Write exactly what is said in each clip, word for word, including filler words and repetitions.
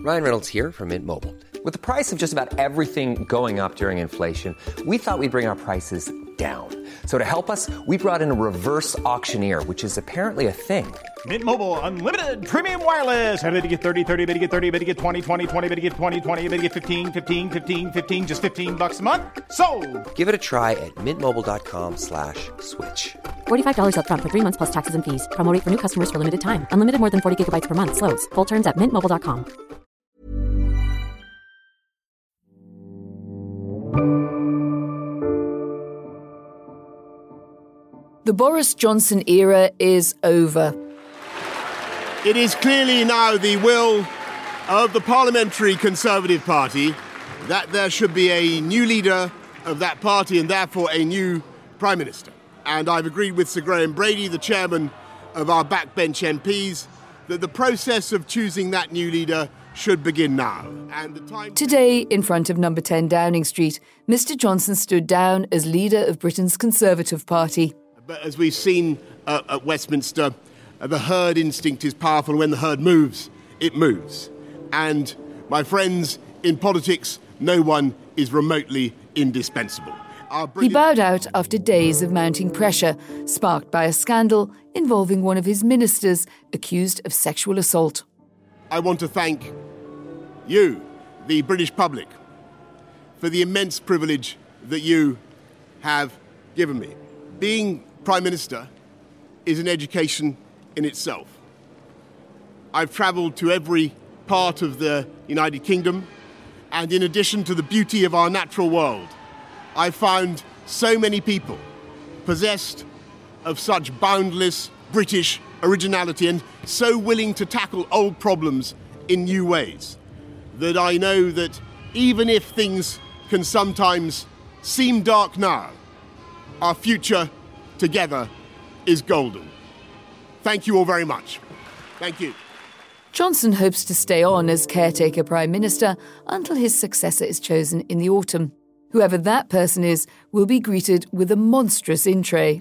Ryan Reynolds here from Mint Mobile. With the price of just about everything going up during inflation, we thought we'd bring our prices down. So to help us, we brought in a reverse auctioneer, which is apparently a thing. Mint Mobile Unlimited Premium Wireless. How to get thirty, thirty, how to get thirty, how to get twenty, twenty, twenty, how to get twenty, twenty, how to get fifteen, fifteen, fifteen, fifteen, just fifteen bucks a month? Sold! Give it a try at mintmobile.com slash switch. forty-five dollars up front for three months plus taxes and fees. Promo rate for new customers for limited time. Unlimited more than forty gigabytes per month. Slows full terms at mint mobile dot com. The Boris Johnson era is over. It is clearly now the will of the Parliamentary Conservative Party that there should be a new leader of that party and therefore a new Prime Minister. And I've agreed with Sir Graham Brady, the chairman of our backbench M Ps, that the process of choosing that new leader should begin now. And the time Today, in front of number ten Downing Street, Mr Johnson stood down as leader of Britain's Conservative Party. But as we've seen uh, at Westminster, uh, the herd instinct is powerful. When the herd moves, it moves. And, my friends, in politics, no one is remotely indispensable. Our He brilliant- bowed out after days of mounting pressure, sparked by a scandal involving one of his ministers accused of sexual assault. I want to thank you, the British public, for the immense privilege that you have given me. Being Prime Minister is an education in itself. I've travelled to every part of the United Kingdom, and in addition to the beauty of our natural world, I've found so many people possessed of such boundless British originality and so willing to tackle old problems in new ways that I know that even if things can sometimes seem dark now, our future together is golden. Thank you all very much. Thank you. Johnson hopes to stay on as caretaker Prime Minister until his successor is chosen in the autumn. Whoever that person is will be greeted with a monstrous in tray.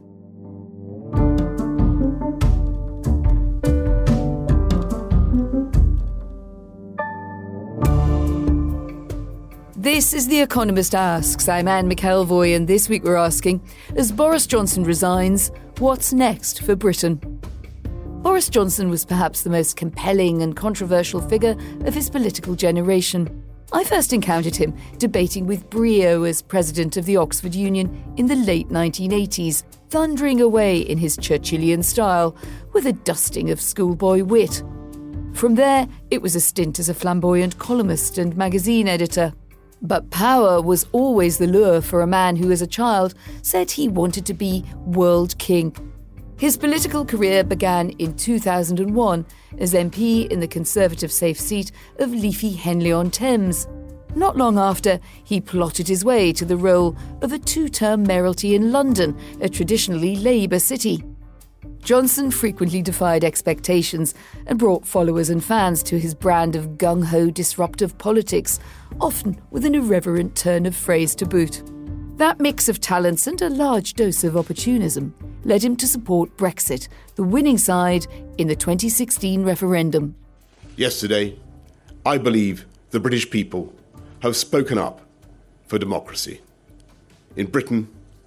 This is The Economist Asks. I'm Anne McElvoy, and this week we're asking, as Boris Johnson resigns, what's next for Britain? Boris Johnson was perhaps the most compelling and controversial figure of his political generation. I first encountered him debating with brio as president of the Oxford Union in the late nineteen eighties, thundering away in his Churchillian style with a dusting of schoolboy wit. From there, it was a stint as a flamboyant columnist and magazine editor. But power was always the lure for a man who, as a child, said he wanted to be world king. His political career began in two thousand one as M P in the Conservative safe seat of Leafy Henley-on-Thames. Not long after, he plotted his way to the role of a two-term mayoralty in London, a traditionally Labour city. Johnson frequently defied expectations and brought followers and fans to his brand of gung-ho disruptive politics, often with an irreverent turn of phrase to boot. That mix of talents and a large dose of opportunism led him to support Brexit, the winning side in the twenty sixteen referendum. Yesterday, I believe the British people have spoken up for democracy in Britain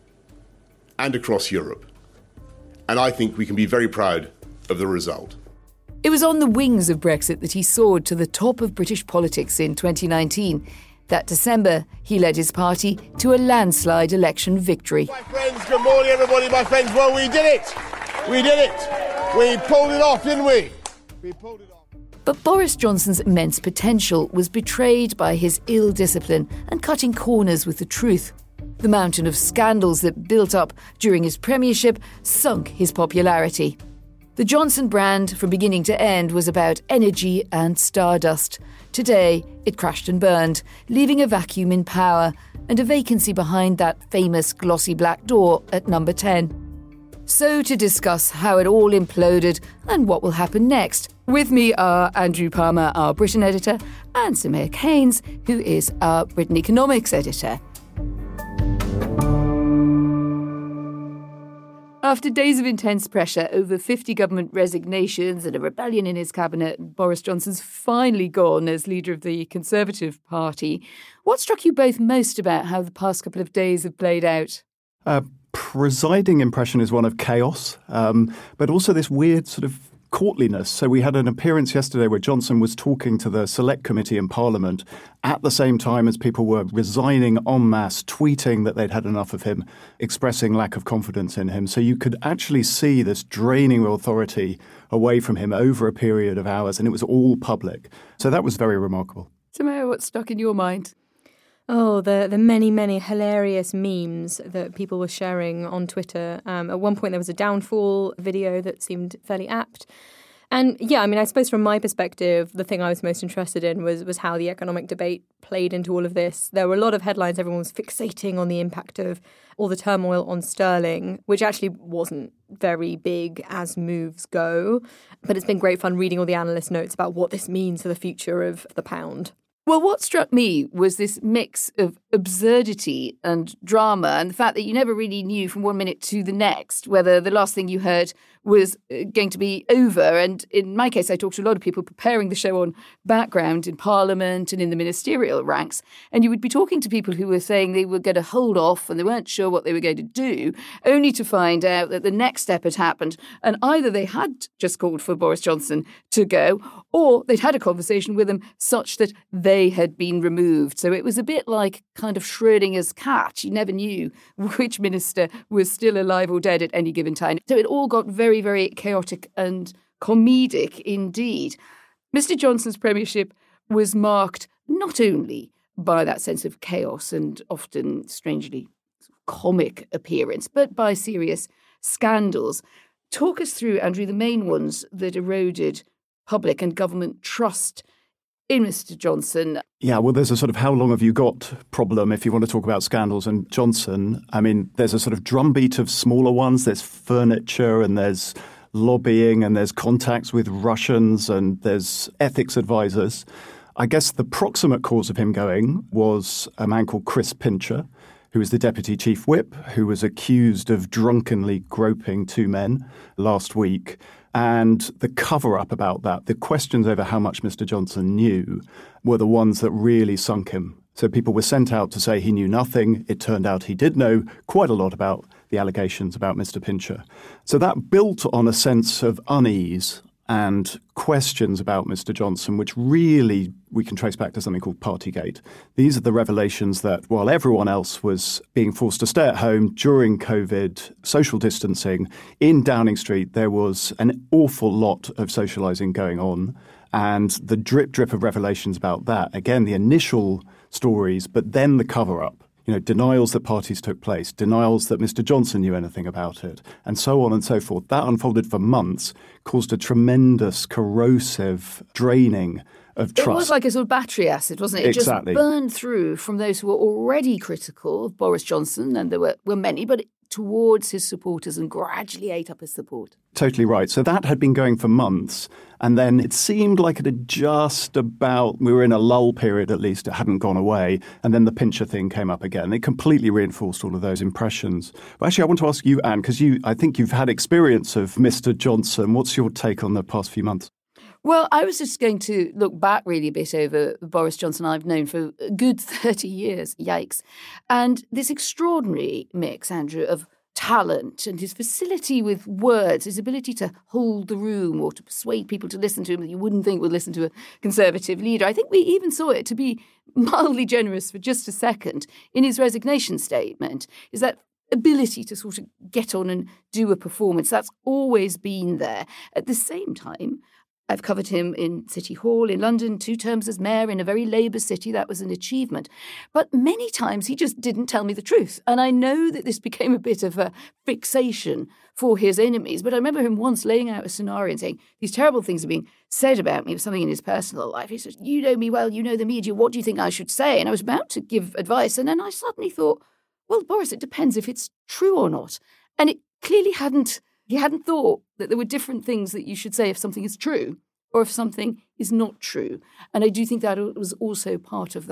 and across Europe. And I think we can be very proud of the result. It was on the wings of Brexit that he soared to the top of British politics in twenty nineteen. That December, he led his party to a landslide election victory. My friends, good morning, everybody. My friends, well, we did it. We did it. We pulled it off, didn't we? We pulled it off. But Boris Johnson's immense potential was betrayed by his ill discipline and cutting corners with the truth. The mountain of scandals that built up during his premiership sunk his popularity. The Johnson brand, from beginning to end, was about energy and stardust. Today, it crashed and burned, leaving a vacuum in power and a vacancy behind that famous glossy black door at number ten. So to discuss how it all imploded and what will happen next, with me are Andrew Palmer, our Britain editor, and Samir Keynes, who is our Britain economics editor. After days of intense pressure, over fifty government resignations and a rebellion in his cabinet, Boris Johnson's finally gone as leader of the Conservative Party. What struck you both most about how the past couple of days have played out? Uh, presiding impression is one of chaos, um, but also this weird sort of courtliness. So we had an appearance yesterday where Johnson was talking to the Select Committee in Parliament at the same time as people were resigning en masse, tweeting that they'd had enough of him, expressing lack of confidence in him. So you could actually see this draining of authority away from him over a period of hours, and it was all public. So that was very remarkable. Samara, what's stuck in your mind? Oh, the the many, many hilarious memes that people were sharing on Twitter. Um, at one point, there was a downfall video that seemed fairly apt. And yeah, I mean, I suppose from my perspective, the thing I was most interested in was was how the economic debate played into all of this. There were a lot of headlines. Everyone was fixating on the impact of all the turmoil on sterling, which actually wasn't very big as moves go. But it's been great fun reading all the analyst notes about what this means for the future of the pound. Well, what struck me was this mix of absurdity and drama, and the fact that you never really knew from one minute to the next whether the last thing you heard was going to be over. And in my case, I talked to a lot of people preparing the show on background in Parliament and in the ministerial ranks, and you would be talking to people who were saying they were going to hold off and they weren't sure what they were going to do, only to find out that the next step had happened, and either they had just called for Boris Johnson to go, or they'd had a conversation with him such that they had been removed. So it was a bit like kind of Schrödinger's cat. You never knew which minister was still alive or dead at any given time. So it all got very, very chaotic and comedic indeed. Mister Johnson's premiership was marked not only by that sense of chaos and often strangely comic appearance, but by serious scandals. Talk us through, Andrew, the main ones that eroded public and government trust in Mister Johnson. Yeah, well, there's a sort of how long have you got problem if you want to talk about scandals. And Johnson, I mean, there's a sort of drumbeat of smaller ones. There's furniture and there's lobbying and there's contacts with Russians and there's ethics advisors. I guess the proximate cause of him going was a man called Chris Pincher, who was the deputy chief whip, who was accused of drunkenly groping two men last week. And the cover-up about that, the questions over how much Mister Johnson knew, were the ones that really sunk him. So people were sent out to say he knew nothing. It turned out he did know quite a lot about the allegations about Mister Pincher. So that built on a sense of unease and questions about Mister Johnson, which really we can trace back to something called Partygate. These are the revelations that while everyone else was being forced to stay at home during COVID, social distancing, in Downing Street, there was an awful lot of socialising going on. And the drip, drip of revelations about that, again, the initial stories, but then the cover-up. You know, denials that parties took place, denials that Mister Johnson knew anything about it, and so on and so forth. That unfolded for months, caused a tremendous corrosive draining of trust. It was like a sort of battery acid, wasn't it? It exactly. just burned through from those who were already critical of Boris Johnson, and there were, were many, but towards his supporters, and gradually ate up his support. Totally right. So that had been going for months, and then it seemed like it had just about, we were in a lull period at least, it hadn't gone away, and then the Pincher thing came up again. It completely reinforced all of those impressions. But actually, I want to ask you, Anne, because you, I think you've had experience of Mister Johnson. What's your take on the past few months? Well, I was just going to look back really a bit over Boris Johnson I've known for a good thirty years, yikes. And this extraordinary mix, Andrew, of talent and his facility with words, his ability to hold the room or to persuade people to listen to him that you wouldn't think would listen to a Conservative leader. I think we even saw it, to be mildly generous for just a second, in his resignation statement, is that ability to sort of get on and do a performance. That's always been there. At the same time, I've covered him in City Hall in London, two terms as mayor in a very Labour city. That was an achievement. But many times he just didn't tell me the truth. And I know that this became a bit of a fixation for his enemies. But I remember him once laying out a scenario and saying, these terrible things are being said about me, of something in his personal life. He says, you know me well, you know the media, what do you think I should say? And I was about to give advice. And then I suddenly thought, well, Boris, it depends if it's true or not. And it clearly hadn't. He hadn't thought that there were different things that you should say if something is true or if something is not true. And I do think that was also part of that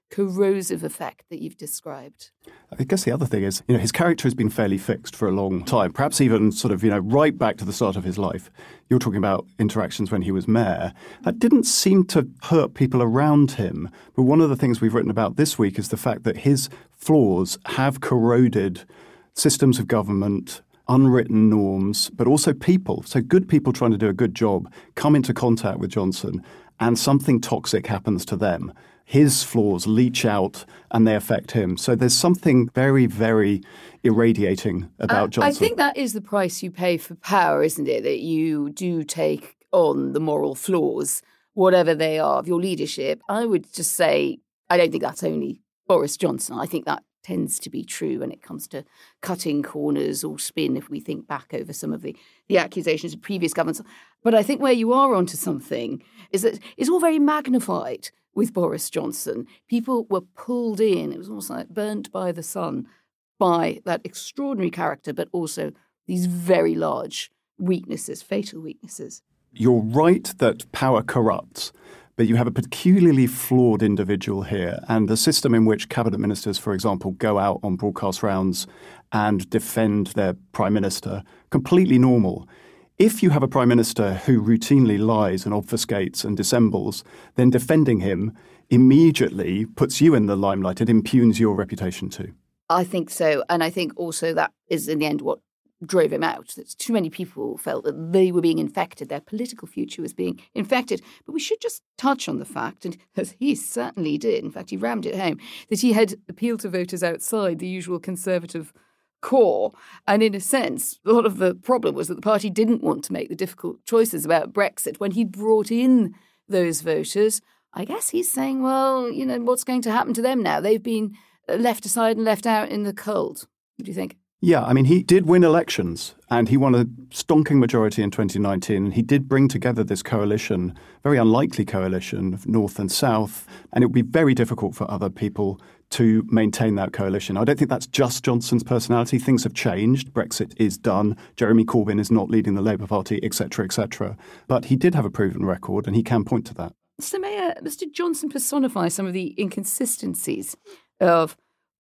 corrosive effect that you've described? I guess the other thing is, you know, his character has been fairly fixed for a long time, perhaps even sort of, you know, right back to the start of his life. You're talking about interactions when he was mayor. That didn't seem to hurt people around him. But one of the things we've written about this week is the fact that his flaws have corroded systems of government, unwritten norms, but also people. So good people trying to do a good job come into contact with Johnson and something toxic happens to them. His flaws leach out and they affect him. So there's something very, very irradiating about uh, Johnson. I think that is the price you pay for power, isn't it? That you do take on the moral flaws, whatever they are, of your leadership. I would just say, I don't think that's only Boris Johnson. I think that tends to be true when it comes to cutting corners or spin if we think back over some of the, the accusations of previous governments. But I think where you are onto something is that it's all very magnified with Boris Johnson. People were pulled in. It was almost like burnt by the sun by that extraordinary character, but also these very large weaknesses, fatal weaknesses. You're right that power corrupts, but you have a peculiarly flawed individual here. And the system in which cabinet ministers, for example, go out on broadcast rounds and defend their prime minister, completely normal. If you have a prime minister who routinely lies and obfuscates and dissembles, then defending him immediately puts you in the limelight. It impugns your reputation too. I think so. And I think also that is in the end what drove him out. That too many people felt that they were being infected. Their political future was being infected. But we should just touch on the fact, and as he certainly did, in fact, he rammed it home, that he had appealed to voters outside the usual Conservative core. And in a sense, a lot of the problem was that the party didn't want to make the difficult choices about Brexit. When he brought in those voters, I guess he's saying, well, you know, what's going to happen to them now? They've been left aside and left out in the cold. What do you think? Yeah, I mean, he did win elections and he won a stonking majority in twenty nineteen. And he did bring together this coalition, very unlikely coalition of North and South. And it would be very difficult for other people to maintain that coalition. I don't think that's just Johnson's personality. Things have changed. Brexit is done. Jeremy Corbyn is not leading the Labour Party, et cetera, et cetera. But he did have a proven record and he can point to that. So Mayor, Mister Johnson personifies some of the inconsistencies of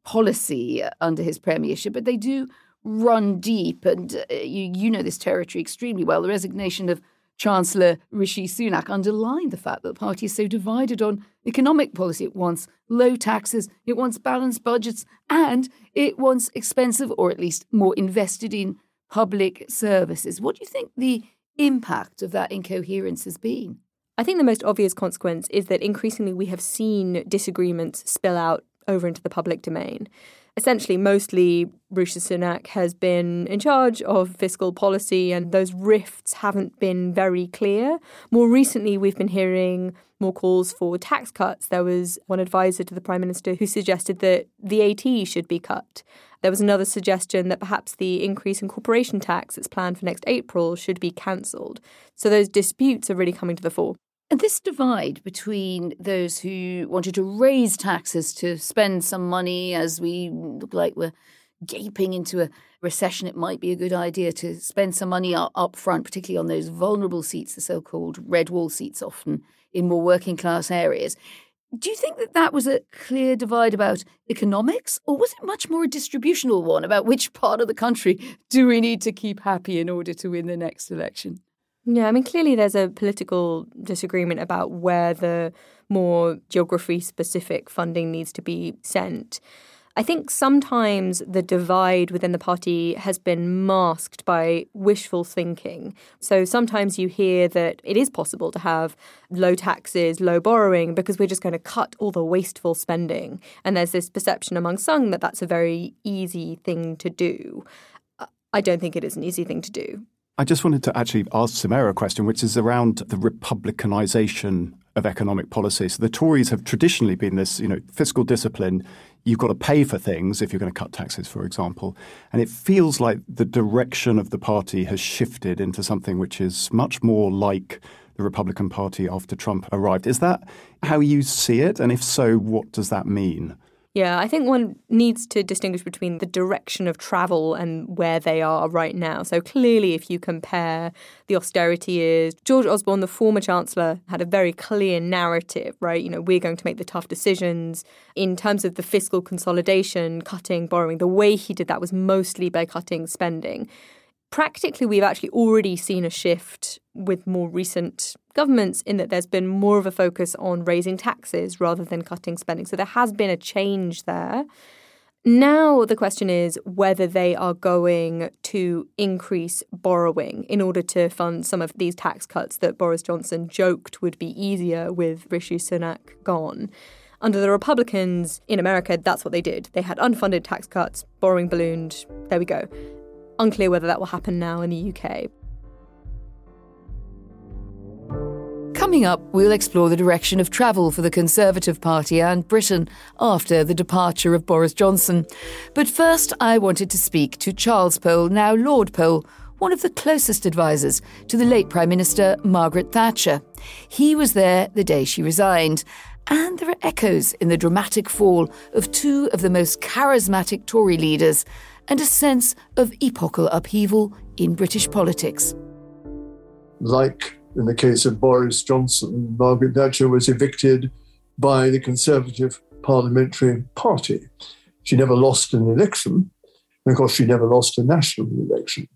policy under his premiership, but they do run deep. And uh, you, you know this territory extremely well. The resignation of Chancellor Rishi Sunak underlined the fact that the party is so divided on economic policy. It wants low taxes, it wants balanced budgets, and it wants expensive, or at least more invested in, public services. What do you think the impact of that incoherence has been? I think the most obvious consequence is that increasingly we have seen disagreements spill out over into the public domain. Essentially, mostly Rishi Sunak has been in charge of fiscal policy and those rifts haven't been very clear. More recently, we've been hearing more calls for tax cuts. There was one advisor to the Prime Minister who suggested that the V A T should be cut. There was another suggestion that perhaps the increase in corporation tax that's planned for next April should be cancelled. So those disputes are really coming to the fore. And this divide between those who wanted to raise taxes to spend some money as we look like we're gaping into a recession, it might be a good idea to spend some money up front, particularly on those vulnerable seats, the so-called red wall seats, often in more working class areas. Do you think that that was a clear divide about economics, or was it much more a distributional one about which part of the country do we need to keep happy in order to win the next election? Yeah, I mean, clearly there's a political disagreement about where the more geography-specific funding needs to be sent. I think sometimes the divide within the party has been masked by wishful thinking. So sometimes you hear that it is possible to have low taxes, low borrowing, because we're just going to cut all the wasteful spending. And there's this perception among some that that's a very easy thing to do. I don't think it is an easy thing to do. I just wanted to actually ask Samira a question, which is around the republicanisation of economic policy. So the Tories have traditionally been this, you know, fiscal discipline. You've got to pay for things if you're going to cut taxes, for example. And it feels like the direction of the party has shifted into something which is much more like the Republican Party after Trump arrived. Is that how you see it? And if so, what does that mean? Yeah, I think one needs to distinguish between the direction of travel and where they are right now. So clearly, if you compare the austerity years, George Osborne, the former Chancellor, had a very clear narrative, right? You know, we're going to make the tough decisions. In terms of the fiscal consolidation, cutting, borrowing, the way he did that was mostly by cutting spending. Practically, we've actually already seen a shift with more recent governments in that there's been more of a focus on raising taxes rather than cutting spending. So there has been a change there. Now the question is whether they are going to increase borrowing in order to fund some of these tax cuts that Boris Johnson joked would be easier with Rishi Sunak gone. Under the Republicans in America, that's what they did. They had unfunded tax cuts, borrowing ballooned. There we go. Unclear whether that will happen now in the U K. Coming up, we'll explore the direction of travel for the Conservative Party and Britain after the departure of Boris Johnson. But first, I wanted to speak to Charles Pole, now Lord Pole, one of the closest advisers to the late Prime Minister Margaret Thatcher. He was there the day she resigned. And there are echoes in the dramatic fall of two of the most charismatic Tory leaders and a sense of epochal upheaval in British politics. Like in the case of Boris Johnson, Margaret Thatcher was evicted by the Conservative Parliamentary Party. She never lost an election, and of course she never lost a national election.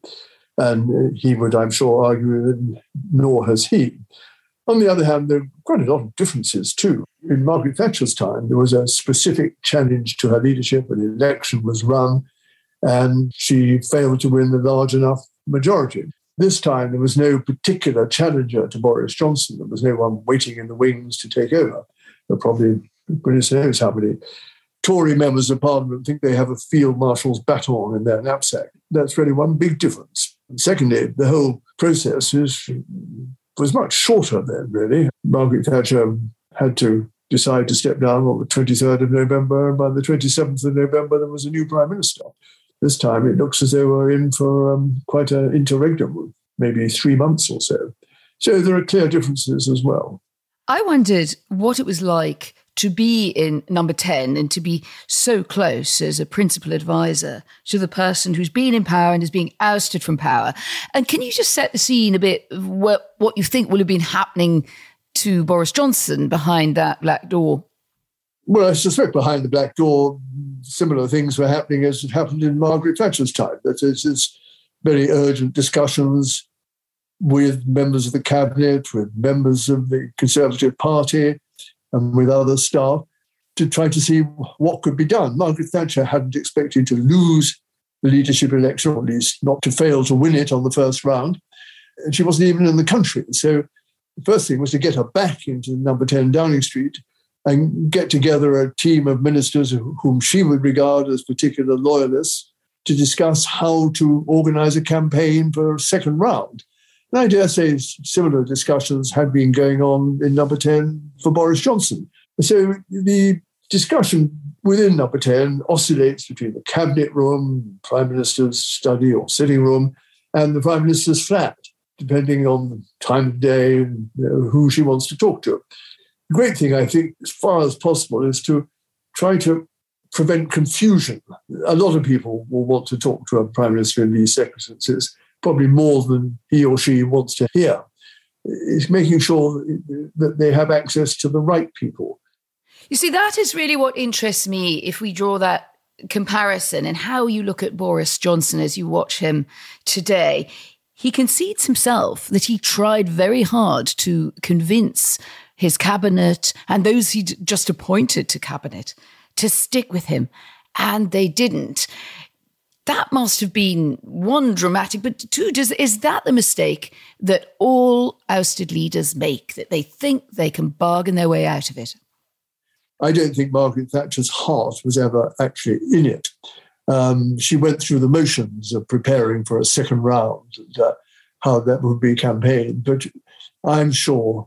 And he would, I'm sure, argue that nor has he. On the other hand, there are quite a lot of differences too. In Margaret Thatcher's time, there was a specific challenge to her leadership. An election was run, and she failed to win a large enough majority. This time, there was no particular challenger to Boris Johnson. There was no one waiting in the wings to take over. There are probably, goodness knows how many Tory members of Parliament think they have a Field Marshal's baton in their knapsack. That's really one big difference. And secondly, the whole process is, was much shorter then, really. Margaret Thatcher had to decide to step down on the twenty-third of November, and by the twenty-seventh of November, there was a new Prime Minister. This time, it looks as though we're in for um, quite an interregnum, maybe three months or so. So there are clear differences as well. I wondered what it was like to be in Number ten and to be so close as a principal advisor to the person who's been in power and is being ousted from power. And can you just set the scene a bit of what, what you think will have been happening to Boris Johnson behind that black door? Well, I suspect behind the black door, similar things were happening as it happened in Margaret Thatcher's time. That is, it's very urgent discussions with members of the cabinet, with members of the Conservative Party, and with other staff to try to see what could be done. Margaret Thatcher hadn't expected to lose the leadership election, or at least not to fail to win it on the first round. And she wasn't even in the country. So the first thing was to get her back into Number ten Downing Street and get together a team of ministers whom she would regard as particular loyalists to discuss how to organise a campaign for a second round. And I dare say similar discussions had been going on in Number ten for Boris Johnson. So the discussion within Number ten oscillates between the cabinet room, Prime Minister's study or sitting room, and the Prime Minister's flat, depending on the time of day and you know, who she wants to talk to. The great thing, I think, as far as possible, is to try to prevent confusion. A lot of people will want to talk to a Prime Minister in these circumstances, probably more than he or she wants to hear. It's making sure that they have access to the right people. You see, that is really what interests me if we draw that comparison and how you look at Boris Johnson as you watch him today. He concedes himself that he tried very hard to convince his cabinet and those he just appointed to cabinet to stick with him, and they didn't. That must have been one dramatic, but two, does, is that the mistake that all ousted leaders make, that they think they can bargain their way out of it? I don't think Margaret Thatcher's heart was ever actually in it. Um, she went through the motions of preparing for a second round and uh, how that would be campaigned. But I'm sure,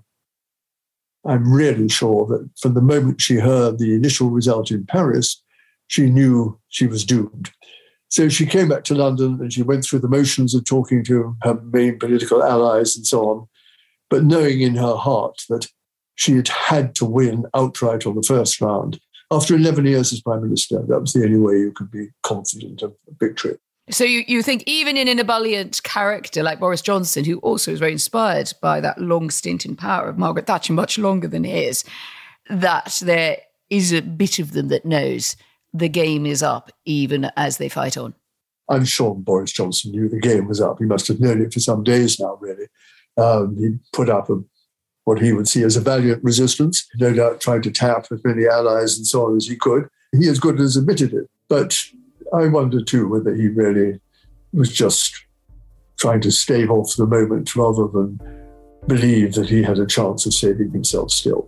I'm really sure that from the moment she heard the initial result in Paris, she knew she was doomed. So she came back to London and she went through the motions of talking to her main political allies and so on, but knowing in her heart that she had had to win outright on the first round After eleven years as Prime Minister, that was the only way you could be confident of victory. So you, you think even in an ebullient character like Boris Johnson, who also is very inspired by that long stint in power of Margaret Thatcher, much longer than his, that there is a bit of them that knows the game is up even as they fight on? I'm sure Boris Johnson knew the game was up. He must have known it for some days now, really. Um, he put up a, what he would see as a valiant resistance, no doubt trying to tap as many allies and so on as he could. He as good as admitted it. But I wonder, too, whether he really was just trying to stave off the moment rather than believe that he had a chance of saving himself still.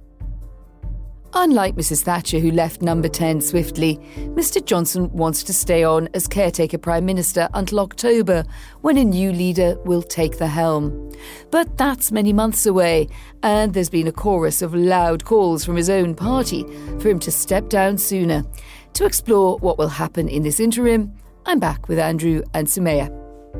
Unlike Missus Thatcher, who left Number ten swiftly, Mister Johnson wants to stay on as caretaker Prime Minister until October, when a new leader will take the helm. But that's many months away, and there's been a chorus of loud calls from his own party for him to step down sooner. To explore what will happen in this interim, I'm back with Andrew and Sumaya.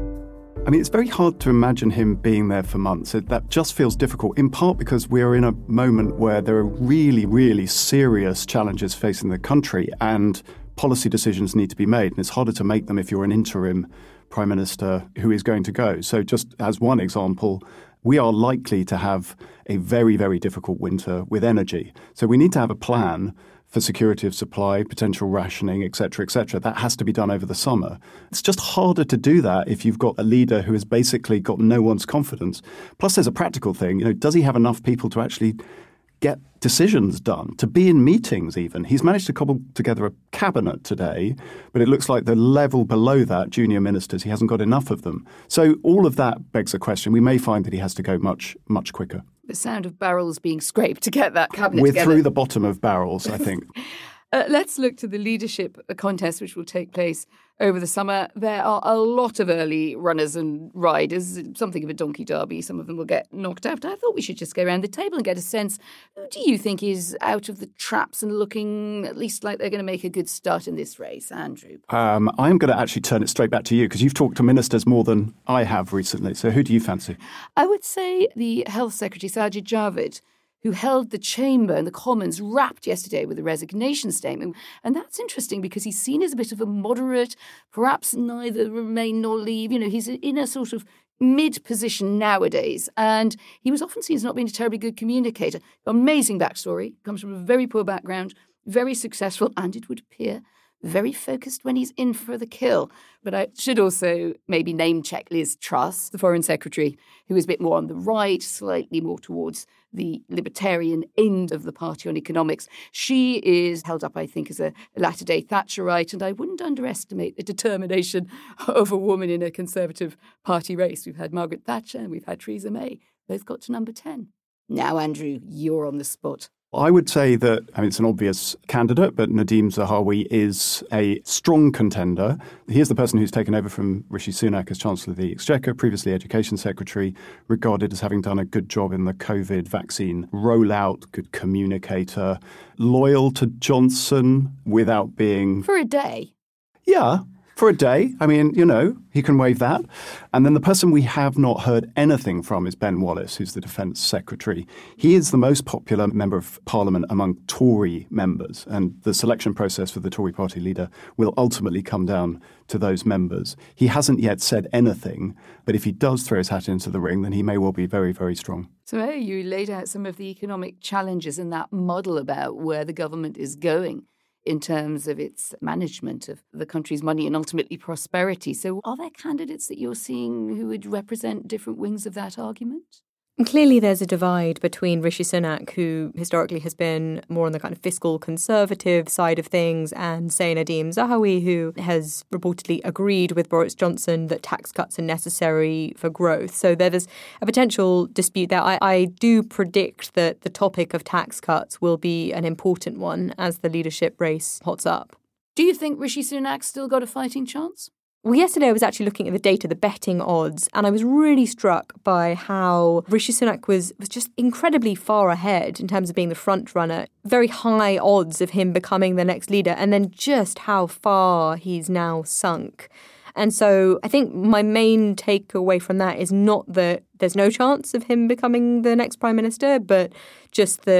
I mean, it's very hard to imagine him being there for months. It, that just feels difficult, in part because we're in a moment where there are really, really serious challenges facing the country and policy decisions need to be made. And it's harder to make them if you're an interim Prime Minister who is going to go. So just as one example, we are likely to have a very, very difficult winter with energy. So we need to have a plan for security of supply, potential rationing, et cetera, et cetera. That has to be done over the summer. It's just harder to do that if you've got a leader who has basically got no one's confidence. Plus, there's a practical thing. You know, does he have enough people to actually get decisions done, to be in meetings even? He's managed to cobble together a cabinet today, but it looks like the level below that, junior ministers, he hasn't got enough of them. So all of that begs a question. We may find that he has to go much, much quicker. The sound of barrels being scraped to get that cabinet We're together. through the bottom of barrels, I think. uh, let's look to the leadership contest, which will take place over the summer. There are a lot of early runners and riders, something of a donkey derby. Some of them will get knocked out. I thought we should just go around the table and get a sense. Who do you think is out of the traps and looking at least like they're going to make a good start in this race, Andrew? Um, I'm going to actually turn it straight back to you because you've talked to ministers more than I have recently. So who do you fancy? I would say the Health Secretary, Sajid Javid, who held the chamber and the Commons wrapped yesterday with a resignation statement. And that's interesting because he's seen as a bit of a moderate, perhaps neither remain nor leave. You know, he's in a sort of mid-position nowadays. And he was often seen as not being a terribly good communicator. Amazing backstory, comes from a very poor background, very successful, and it would appear very focused when he's in for the kill. But I should also maybe name-check Liz Truss, the Foreign Secretary, who is a bit more on the right, slightly more towards the libertarian end of the party on economics. She is held up, I think, as a latter-day Thatcherite, and I wouldn't underestimate the determination of a woman in a Conservative Party race. We've had Margaret Thatcher and we've had Theresa May. Both got to number ten. Now, Andrew, you're on the spot. I would say that, I mean, it's an obvious candidate, but Nadhim Zahawi is a strong contender. He is the person who's taken over from Rishi Sunak as Chancellor of the Exchequer, previously Education Secretary, regarded as having done a good job in the COVID vaccine rollout, good communicator, loyal to Johnson without being... For a day. Yeah. For a day. I mean, you know, he can waive that. And then the person we have not heard anything from is Ben Wallace, who's the Defence Secretary. He is the most popular member of Parliament among Tory members, and the selection process for the Tory party leader will ultimately come down to those members. He hasn't yet said anything, but if he does throw his hat into the ring, then he may well be very, very strong. So hey, you laid out some of the economic challenges and that model about where the government is going in terms of its management of the country's money and ultimately prosperity. So are there candidates that you're seeing who would represent different wings of that argument? And clearly there's a divide between Rishi Sunak, who historically has been more on the kind of fiscal conservative side of things, and, say, Nadhim Zahawi, who has reportedly agreed with Boris Johnson that tax cuts are necessary for growth. So there's a potential dispute there. I, I do predict that the topic of tax cuts will be an important one as the leadership race hots up. Do you think Rishi Sunak's still got a fighting chance? Well, yesterday I was actually looking at the data, the betting odds, and I was really struck by how Rishi Sunak was, was just incredibly far ahead in terms of being the front runner. Very high odds of him becoming the next leader, and then just how far he's now sunk. And so I think my main takeaway from that is not that there's no chance of him becoming the next Prime Minister, but just that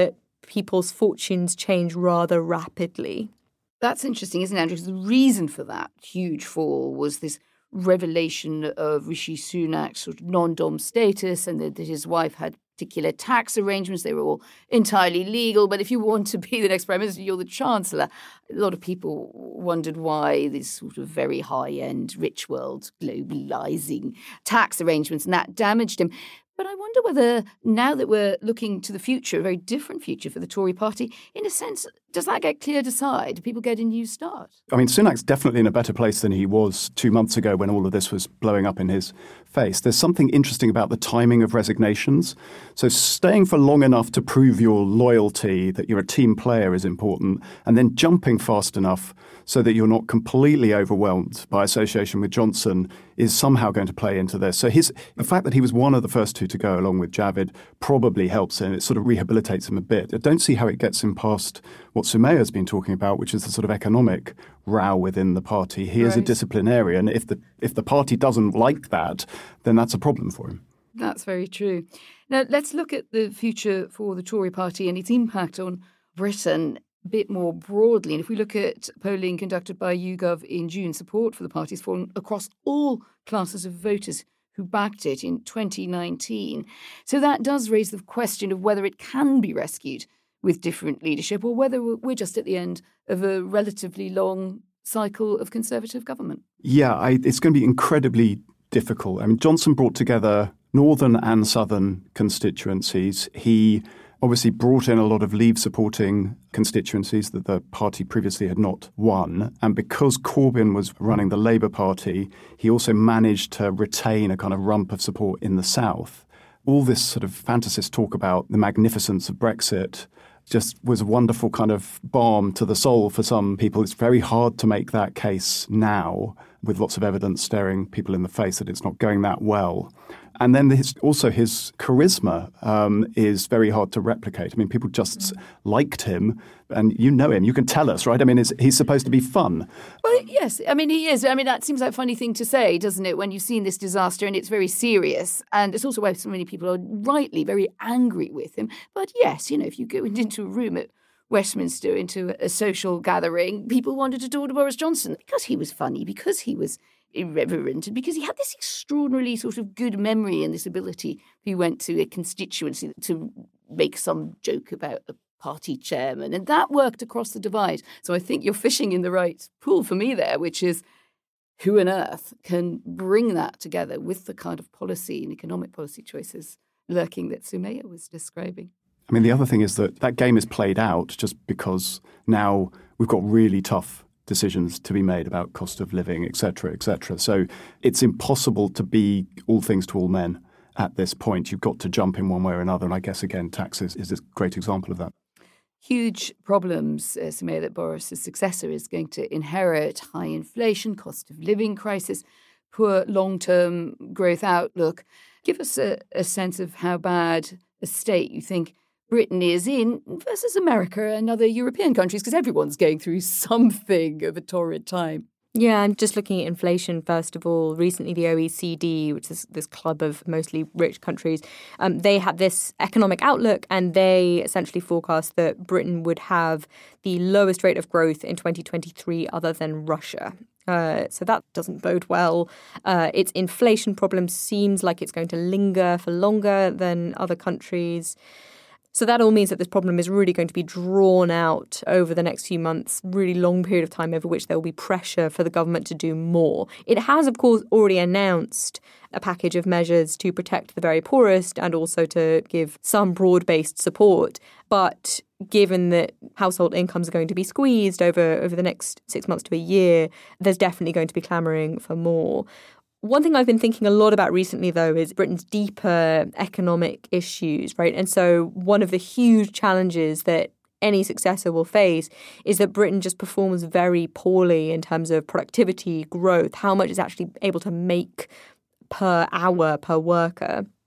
people's fortunes change rather rapidly. That's interesting, isn't it, Andrew? The reason for that huge fall was this revelation of Rishi Sunak's sort of non-dom status, and that his wife had particular tax arrangements. They were all entirely legal. But if you want to be the next Prime Minister, you're the Chancellor. A lot of people wondered why these sort of very high-end, rich world globalising tax arrangements, and that damaged him. But I wonder whether, now that we're looking to the future, a very different future for the Tory party, in a sense, does that get cleared aside? Do people get a new start? I mean, Sunak's definitely in a better place than he was two months ago when all of this was blowing up in his face. There's something interesting about the timing of resignations. So staying for long enough to prove your loyalty, that you're a team player, is important, and then jumping fast enough so that you're not completely overwhelmed by association with Johnson is somehow going to play into this. So his the fact that he was one of the first two to go along with Javid probably helps him. It sort of rehabilitates him a bit. I don't see how it gets him past what Soumaya's been talking about, which is the sort of economic row within the party. He right. is a disciplinarian. If the if the party doesn't like that, then that's a problem for him. That's very true. Now, let's look at the future for the Tory party and its impact on Britain a bit more broadly. And if we look at polling conducted by YouGov in June, support for the party has fallen across all classes of voters who backed it in twenty nineteen. So that does raise the question of whether it can be rescued with different leadership, or whether we're just at the end of a relatively long cycle of Conservative government. Yeah, I, it's going to be incredibly difficult. I mean, Johnson brought together northern and southern constituencies. He obviously brought in a lot of Leave-supporting constituencies that the party previously had not won. And because Corbyn was running the Labour Party, he also managed to retain a kind of rump of support in the south. All this sort of fantasist talk about the magnificence of Brexit just was a wonderful kind of balm to the soul for some people. It's very hard to make that case now, with lots of evidence staring people in the face that it's not going that well. And then his, also his charisma um, is very hard to replicate. I mean, people just liked him, and you know him. You can tell us, right? I mean, it's, he's supposed to be fun. Well, yes. I mean, he is. I mean, that seems like a funny thing to say, doesn't it, when you've seen this disaster and it's very serious. And it's also why so many people are rightly very angry with him. But yes, you know, if you go into a room at Westminster, into a social gathering, people wanted to talk to Boris Johnson because he was funny, because he was irreverent, and because he had this extraordinarily sort of good memory and this ability. He went to a constituency to make some joke about a party chairman, and that worked across the divide. So I think you're fishing in the right pool for me there, which is who on earth can bring that together with the kind of policy and economic policy choices lurking that Soumaya was describing. I mean, the other thing is that that game is played out just because now we've got really tough decisions to be made about cost of living, et cetera, et cetera. So it's impossible to be all things to all men at this point. You've got to jump in one way or another. And I guess, again, taxes is a great example of that. Huge problems, uh, Soumaya, that Boris's successor is going to inherit: high inflation, cost of living crisis, poor long-term growth outlook. Give us a, a sense of how bad a state you think Britain is in versus America and other European countries, because everyone's going through something of a torrid time. Yeah, and just looking at inflation, first of all, recently the O E C D, which is this club of mostly rich countries, um, they had this economic outlook, and they essentially forecast that Britain would have the lowest rate of growth in twenty twenty-three other than Russia. Uh, so that doesn't bode well. Uh, its inflation problem seems like it's going to linger for longer than other countries. So that all means that this problem is really going to be drawn out over the next few months, really long period of time over which there will be pressure for the government to do more. It has, of course, already announced a package of measures to protect the very poorest and also to give some broad-based support. But given that household incomes are going to be squeezed over, over the next six months to a year, there's definitely going to be clamouring for more. One thing I've been thinking a lot about recently, though, is Britain's deeper economic issues, right? And so one of the huge challenges that any successor will face is that Britain just performs very poorly in terms of productivity, growth, how much it's actually able to make per hour, per worker.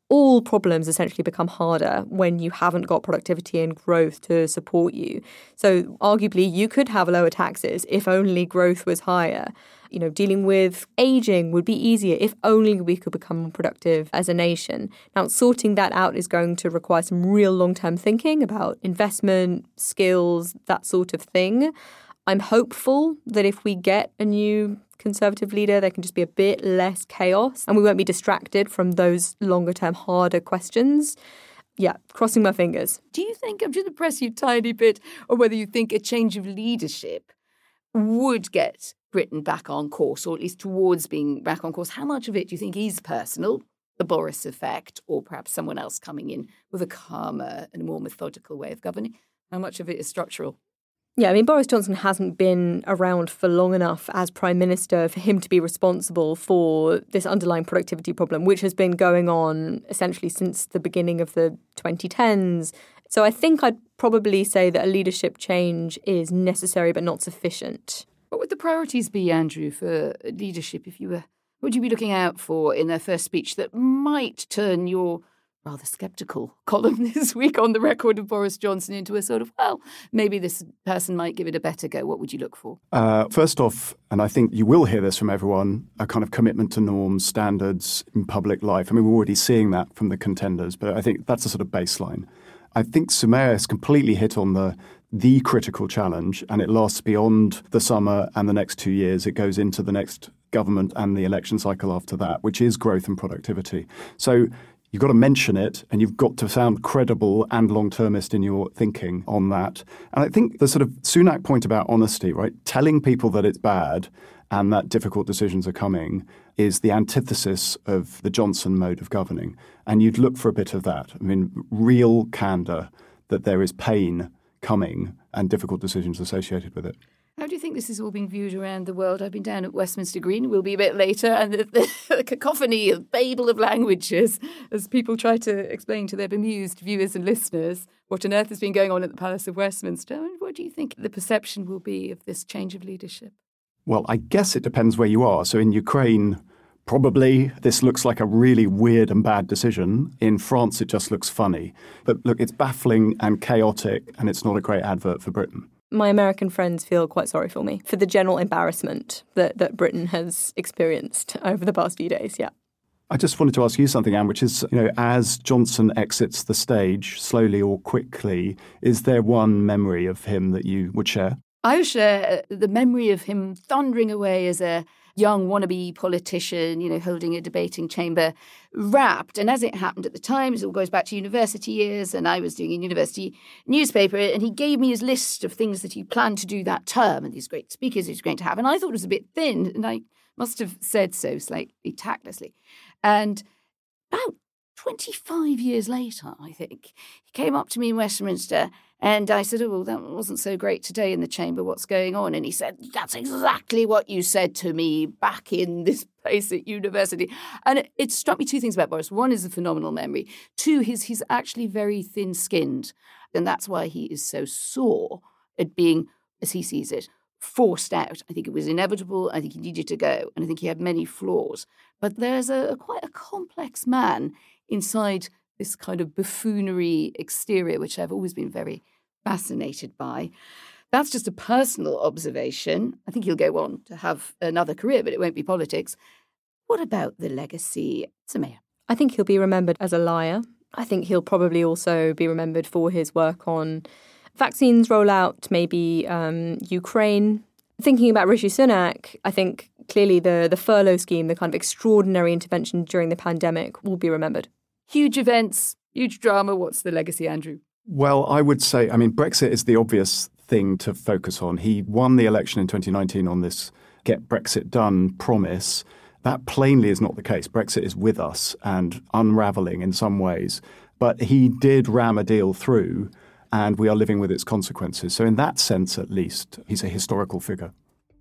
all problems essentially become harder when you haven't got productivity and growth to support you. So arguably, you could have lower taxes if only growth was higher. You know, dealing with aging would be easier if only we could become more productive as a nation. Now, sorting that out is going to require some real long-term thinking about investment, skills, that sort of thing. I'm hopeful that if we get a new Conservative leader, there can just be a bit less chaos and we won't be distracted from those longer-term, harder questions. Yeah, crossing my fingers. Do you think, I'm just going to press you a tiny bit, or whether you think a change of leadership would get Britain back on course, or at least towards being back on course? How much of it do you think is personal, the Boris effect, or perhaps someone else coming in with a calmer and more methodical way of governing? How much of it is structural? Yeah, I mean, Boris Johnson hasn't been around for long enough as Prime Minister for him to be responsible for this underlying productivity problem, which has been going on essentially since the beginning of the twenty tens. So I think I'd probably say that a leadership change is necessary but not sufficient. What would the priorities be, Andrew, for leadership if you were? What would you be looking out for in their first speech that might turn your rather sceptical column this week on the record of Boris Johnson into a sort of, well, maybe this person might give it a better go? What would you look for? Uh, first off, and I think you will hear this from everyone, a kind of commitment to norms, standards in public life. I mean, we're already seeing that from the contenders, but I think that's a sort of baseline. I think Sumaia has completely hit on the the critical challenge, and it lasts beyond the summer and the next two years. It goes into the next government and the election cycle after that, which is growth and productivity. So you've got to mention it, and you've got to sound credible and long-termist in your thinking on that. And I think the sort of Sunak point about honesty, right, telling people that it's bad and that difficult decisions are coming is the antithesis of the Johnson mode of governing. And you'd look for a bit of that. I mean, real candour, that there is pain coming and difficult decisions associated with it. How do you think this is all being viewed around the world? I've been down at Westminster Green, we'll be a bit later, and the, the, the cacophony of babel of languages as people try to explain to their bemused viewers and listeners what on earth has been going on at the Palace of Westminster. What do you think the perception will be of this change of leadership? Well, I guess it depends where you are. So in Ukraine, probably this looks like a really weird and bad decision. In France, it just looks funny. But look, it's baffling and chaotic, and it's not a great advert for Britain. My American friends feel quite sorry for me for the general embarrassment that, that Britain has experienced over the past few days, yeah. I just wanted to ask you something, Anne, which is, you know, as Johnson exits the stage, slowly or quickly, is there one memory of him that you would share? I would share the memory of him thundering away as a young wannabe politician, you know, holding a debating chamber, wrapped. And as it happened at the time, it all goes back to university years, and I was doing a university newspaper, and he gave me his list of things that he planned to do that term and these great speakers he was going to have. And I thought it was a bit thin, and I must have said so slightly tactlessly. And about twenty-five years later, I think, he came up to me in Westminster and I said, oh, well, that wasn't so great today in the chamber. What's going on? And he said, that's exactly what you said to me back in this place at university. And it, it struck me two things about Boris. One is a phenomenal memory. Two, he's, he's actually very thin-skinned. And that's why he is so sore at being, as he sees it, forced out. I think it was inevitable. I think he needed to go. And I think he had many flaws. But there's a, a quite a complex man inside this kind of buffoonery exterior, which I've always been very fascinated by. That's just a personal observation. I think he'll go on to have another career, but it won't be politics. What about the legacy, Sumaia? I think he'll be remembered as a liar. I think he'll probably also be remembered for his work on vaccines rollout, maybe um, Ukraine. Thinking about Rishi Sunak, I think clearly the, the furlough scheme, the kind of extraordinary intervention during the pandemic, will be remembered. Huge events, huge drama. What's the legacy, Andrew? Well, I would say, I mean, Brexit is the obvious thing to focus on. He won the election in twenty nineteen on this get Brexit done promise. That plainly is not the case. Brexit is with us and unravelling in some ways. But he did ram a deal through, and we are living with its consequences. So in that sense, at least, he's a historical figure.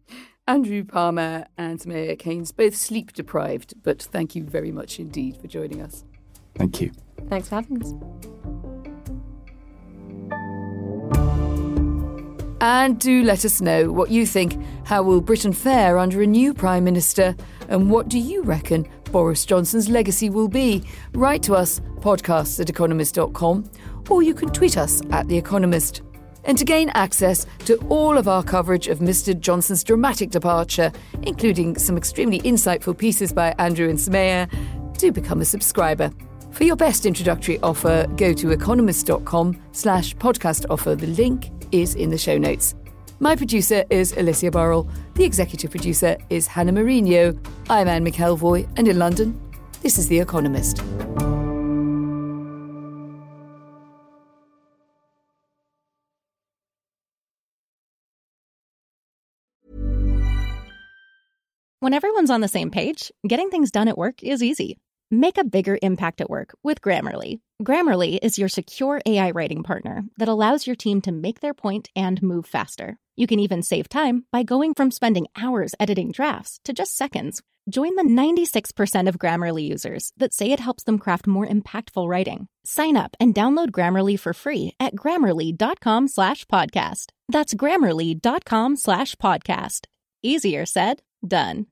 Andrew Palmer and Sumaia Keynes, both sleep deprived, but thank you very much indeed for joining us. Thank you. Thanks for having us. And do let us know what you think. How will Britain fare under a new Prime Minister? And what do you reckon Boris Johnson's legacy will be. Write to us, podcasts at economist dot com, or you can tweet us at The Economist. And to gain access to all of our coverage of Mister Johnson's dramatic departure, including some extremely insightful pieces by Andrew and Samaya, do become a subscriber. For your best introductory offer, go to economist dot com slash podcast offer. The link is in the show notes. My producer is Alicia Burrell. The executive producer is Hannah Mourinho. I'm Anne McElvoy, and in London, this is The Economist. When everyone's on the same page, getting things done at work is easy. Make a bigger impact at work with Grammarly. Grammarly is your secure A I writing partner that allows your team to make their point and move faster. You can even save time by going from spending hours editing drafts to just seconds. Join the ninety-six percent of Grammarly users that say it helps them craft more impactful writing. Sign up and download Grammarly for free at grammarly.com slash podcast. That's grammarly.com slash podcast. Easier said, done.